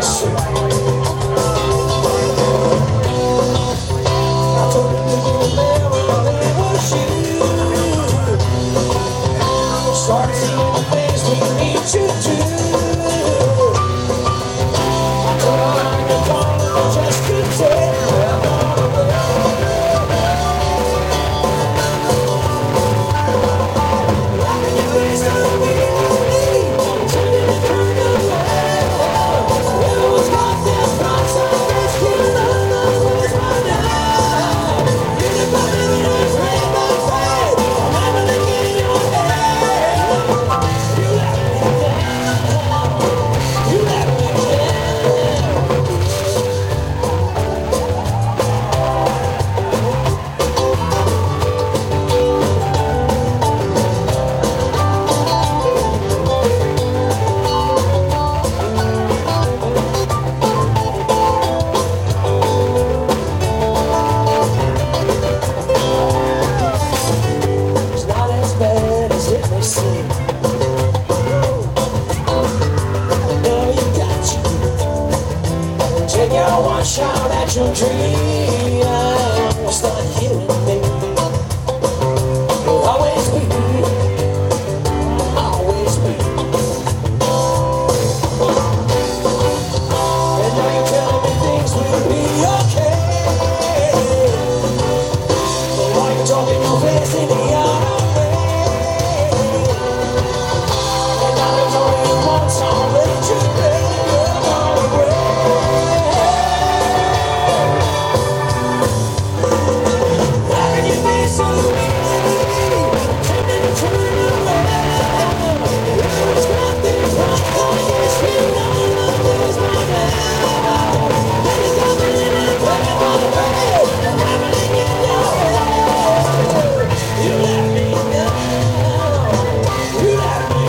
shit. I told you to go there when it was you. Started seeing the things we need to do. I told her I'm the one that just could take her away. Loving you is the way you need. Turning it from the way. It was not this price of this kid. I know it's my now. You can put it in a great big way. I'm never looking in your head. You let me down. You let me down. It's not as bad as it may seem. I know you got you. Take your one shot at your dream. It's not healing me. You'll always be, always be. And now you're telling me things will be okay. But while you're talking your face in the other way. And now there's only one song left to play. You're gonna break. Having you be so easy, tempting to turn around. It's got this rock on your skin, all of this right now. And you're coming in and playing by the way. I'm having it in your head. You let me down. You let me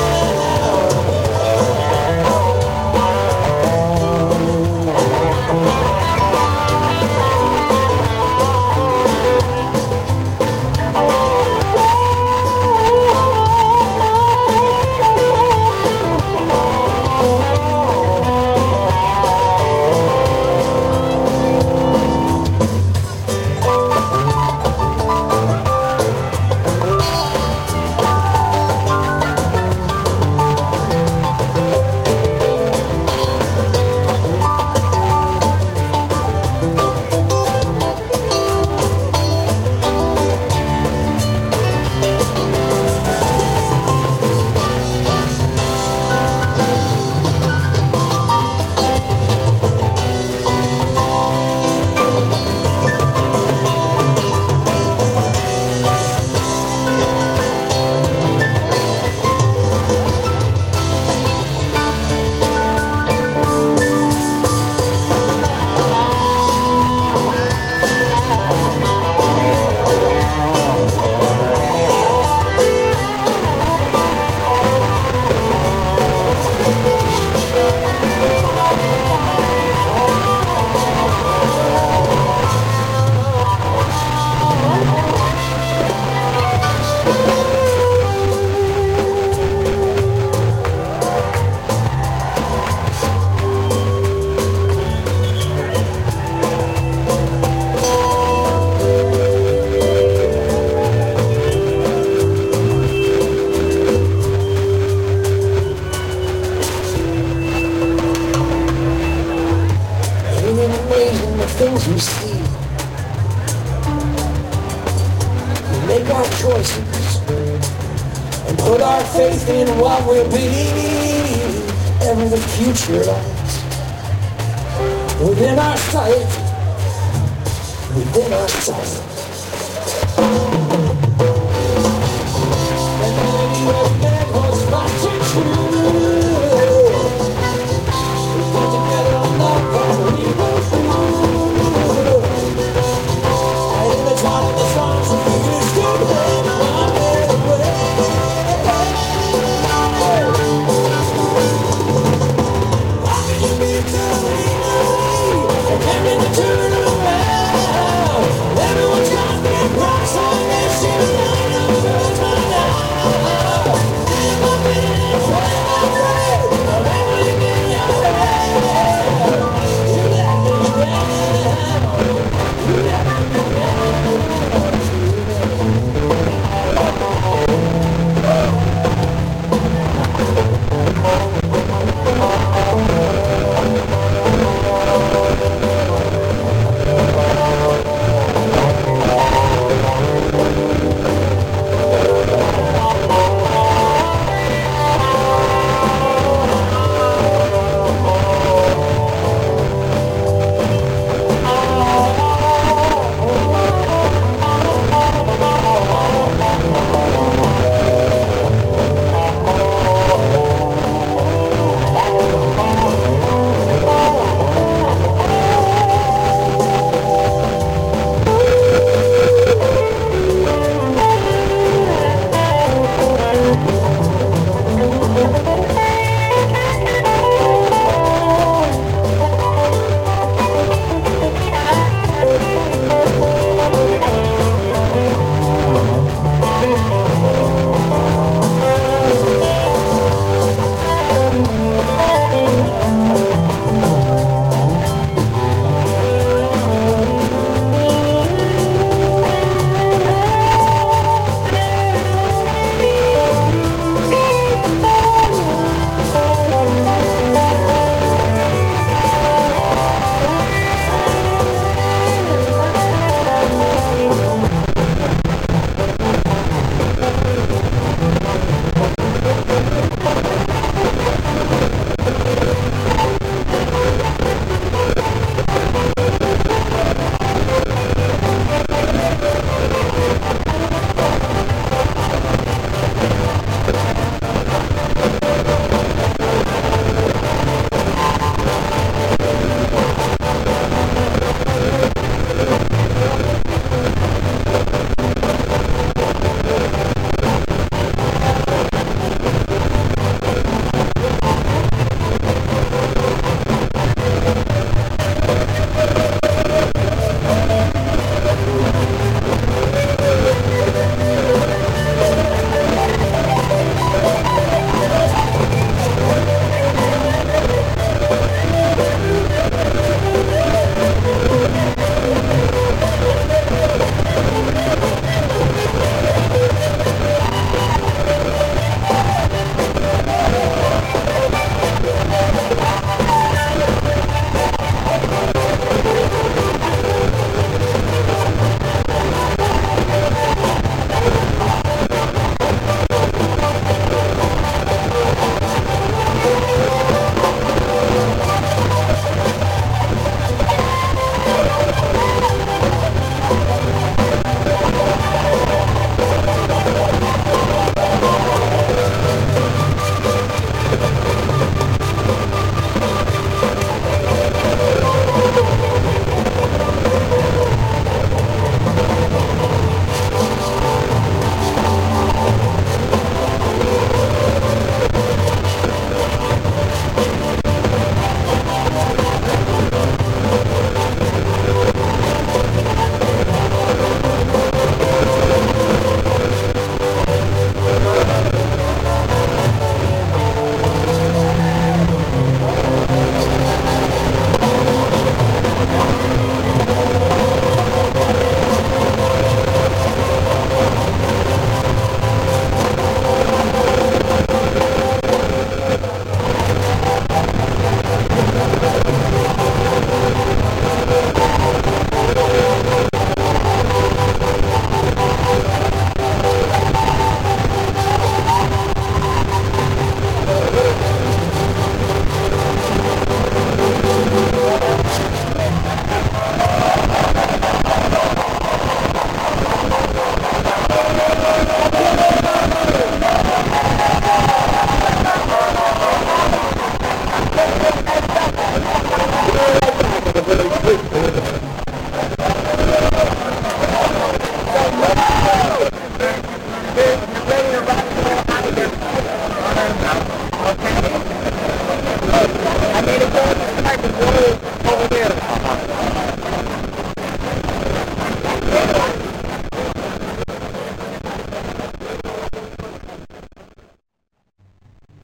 things we see. We make our choices and put our faith in what will be. Ever the future lies within our sight, within our sight.